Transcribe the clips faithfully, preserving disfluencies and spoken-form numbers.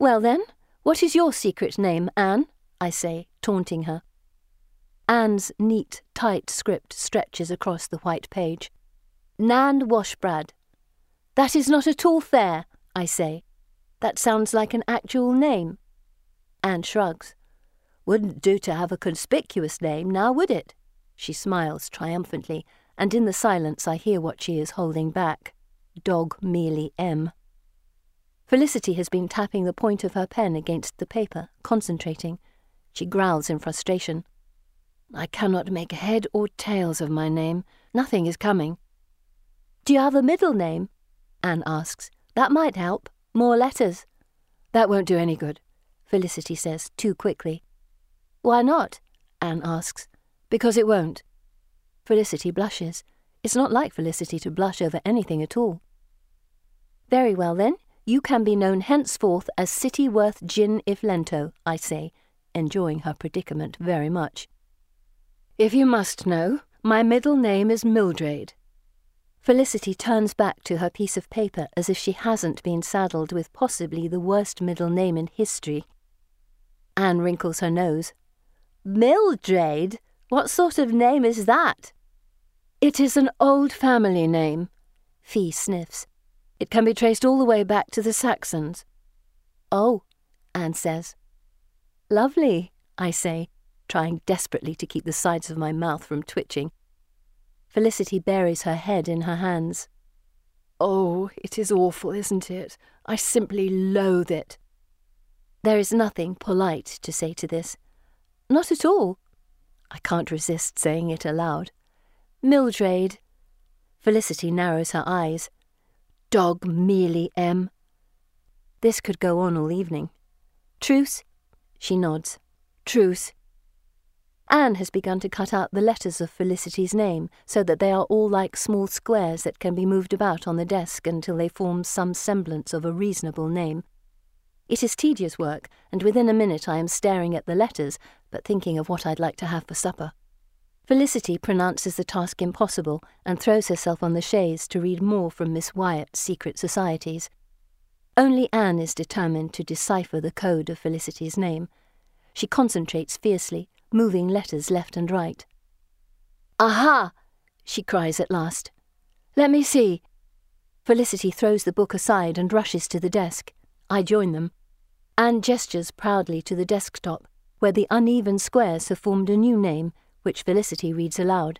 Well then, what is your secret name, Anne? I say, taunting her. Anne's neat, tight script stretches across the white page. Nan Washbrad. That is not at all fair, I say. That sounds like an actual name. Anne shrugs. Wouldn't do to have a conspicuous name, now would it? She smiles triumphantly, and in the silence I hear what she is holding back. Dog Mealy M. Felicity has been tapping the point of her pen against the paper, concentrating. She growls in frustration. I cannot make head or tails of my name. Nothing is coming. Do you have a middle name? Anne asks. That might help. More letters. That won't do any good, Felicity says too quickly. Why not? Anne asks. Because it won't. Felicity blushes. It's not like Felicity to blush over anything at all. Very well then, you can be known henceforth as Cityworth Gin if Lento, I say, enjoying her predicament very much. If you must know, my middle name is Mildred. Felicity turns back to her piece of paper as if she hasn't been saddled with possibly the worst middle name in history. Anne wrinkles her nose. Mildred? What sort of name is that? It is an old family name. Fee sniffs. It can be traced all the way back to the Saxons. Oh, Anne says. Lovely, I say, trying desperately to keep the sides of my mouth from twitching. Felicity buries her head in her hands. Oh, it is awful, isn't it? I simply loathe it. There is nothing polite to say to this. Not at all. I can't resist saying it aloud. Mildred. Felicity narrows her eyes. Dog Mealy M. This could go on all evening. Truce? She nods. Truce. Anne has begun to cut out the letters of Felicity's name so that they are all like small squares that can be moved about on the desk until they form some semblance of a reasonable name. It is tedious work, and within a minute I am staring at the letters, but thinking of what I'd like to have for supper. Felicity pronounces the task impossible and throws herself on the chaise to read more from Miss Wyatt's secret societies. Only Anne is determined to decipher the code of Felicity's name. She concentrates fiercely, moving letters left and right. Aha! She cries at last. Let me see. Felicity throws the book aside and rushes to the desk. I join them. Anne gestures proudly to the desktop, where the uneven squares have formed a new name, which Felicity reads aloud.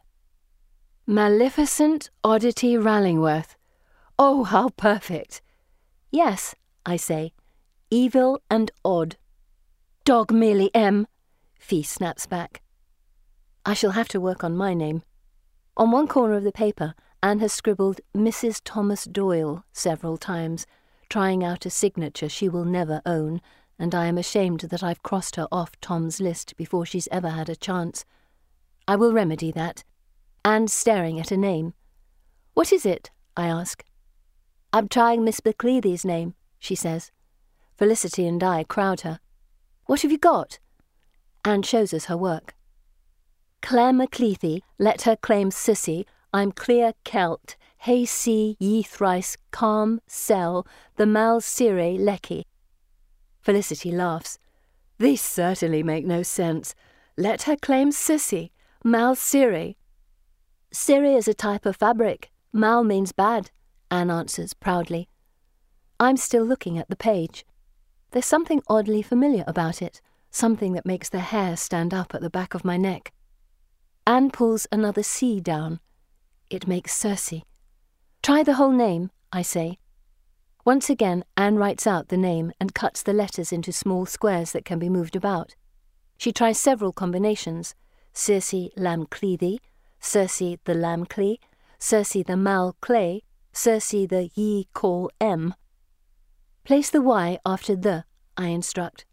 Maleficent Oddity Rallingworth. Oh, how perfect! Yes, I say. Evil and odd. Dog Mealy M. Fee snaps back. I shall have to work on my name. On one corner of the paper, Anne has scribbled Missus Thomas Doyle several times, trying out a signature she will never own, and I am ashamed that I've crossed her off Tom's list before she's ever had a chance. I will remedy that. Anne's staring at a name. What is it? I ask. I'm trying Miss Macleady's name, she says. Felicity and I crowd her. What have you got? Anne shows us her work. Claire Macleathy, let her claim Sissy, I'm clear Celt, hey see ye thrice, calm, sell, the mal sire lecky. Felicity laughs. These certainly make no sense. Let her claim Sissy, mal sire. Sire is a type of fabric. Mal means bad, Anne answers proudly. I'm still looking at the page. There's something oddly familiar about it. Something that makes the hair stand up at the back of my neck. Anne pulls another C down. It makes Circe. Try the whole name, I say. Once again, Anne writes out the name and cuts the letters into small squares that can be moved about. She tries several combinations. Circe Lamcleathy, Circe the Lamclea, Circe the Malclay, Circe the ye call M. Place the Y after the, I instruct.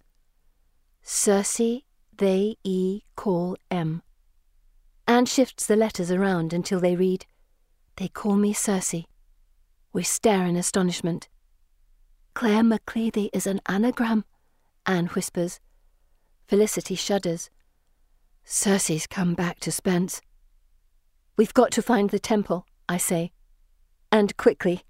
Circe, they e call M. Anne shifts the letters around until they read, They call me Circe. We stare in astonishment. Claire Macleathy is an anagram, Anne whispers. Felicity shudders. Circe's come back to Spence. We've got to find the temple, I say. And quickly.